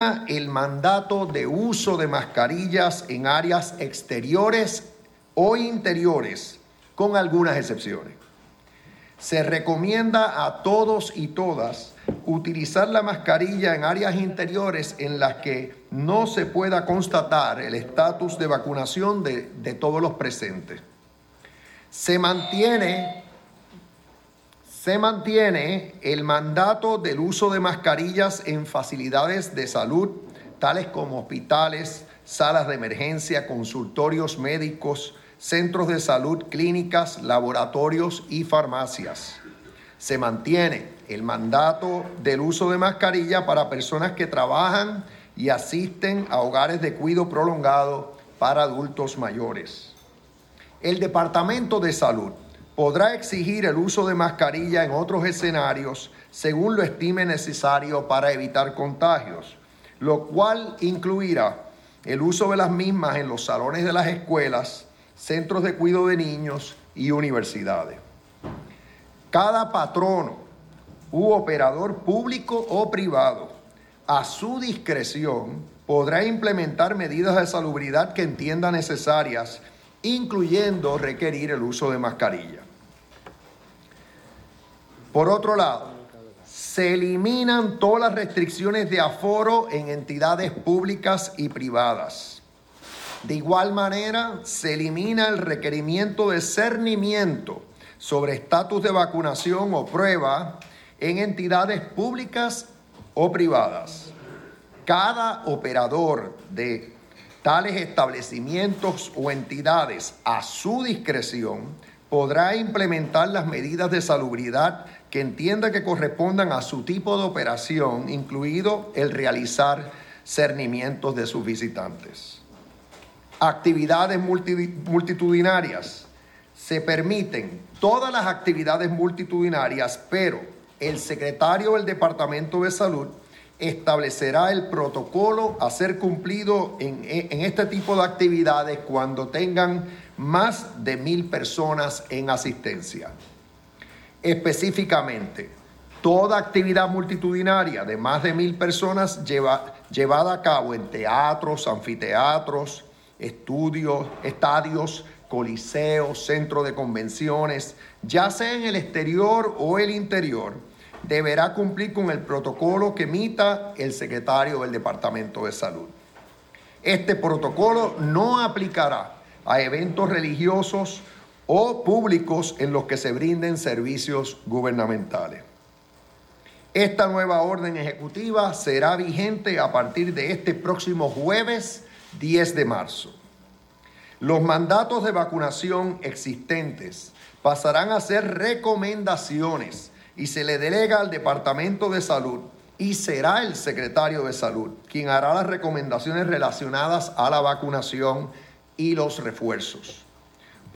elimina el mandato de uso de mascarillas en áreas exteriores o interiores, con algunas excepciones. Se recomienda a todos y todas utilizar la mascarilla en áreas interiores en las que no se pueda constatar el estatus de vacunación de todos los presentes. Se mantiene el mandato del uso de mascarillas en facilidades de salud, tales como hospitales, salas de emergencia, consultorios médicos, centros de salud, clínicas, laboratorios y farmacias. Se mantiene el mandato del uso de mascarilla para personas que trabajan y asisten a hogares de cuidado prolongado para adultos mayores. El Departamento de Salud podrá exigir el uso de mascarilla en otros escenarios según lo estime necesario para evitar contagios, lo cual incluirá el uso de las mismas en los salones de las escuelas, centros de cuidado de niños y universidades. Cada patrono u operador público o privado, a su discreción, podrá implementar medidas de salubridad que entienda necesarias, incluyendo requerir el uso de mascarilla. Por otro lado, se eliminan todas las restricciones de aforo en entidades públicas y privadas. De igual manera, se elimina el requerimiento de cernimiento sobre estatus de vacunación o prueba en entidades públicas o privadas. Cada operador de tales establecimientos o entidades, a su discreción, podrá implementar las medidas de salubridad que entienda que correspondan a su tipo de operación, incluido el realizar cernimientos de sus visitantes. Actividades multitudinarias. Se permiten todas las actividades multitudinarias, pero el secretario del Departamento de Salud establecerá el protocolo a ser cumplido en este tipo de actividades cuando tengan más de 1,000 personas en asistencia. Específicamente, toda actividad multitudinaria de más de 1,000 personas llevada a cabo en teatros, anfiteatros, estadios, coliseos, centros de convenciones, ya sea en el exterior o el interior, deberá cumplir con el protocolo que emita el secretario del Departamento de Salud. Este protocolo no aplicará a eventos religiosos o públicos en los que se brinden servicios gubernamentales. Esta nueva orden ejecutiva será vigente a partir de este próximo jueves 10 de marzo. Los mandatos de vacunación existentes pasarán a ser recomendaciones y se le delega al Departamento de Salud y será el secretario de Salud quien hará las recomendaciones relacionadas a la vacunación y los refuerzos.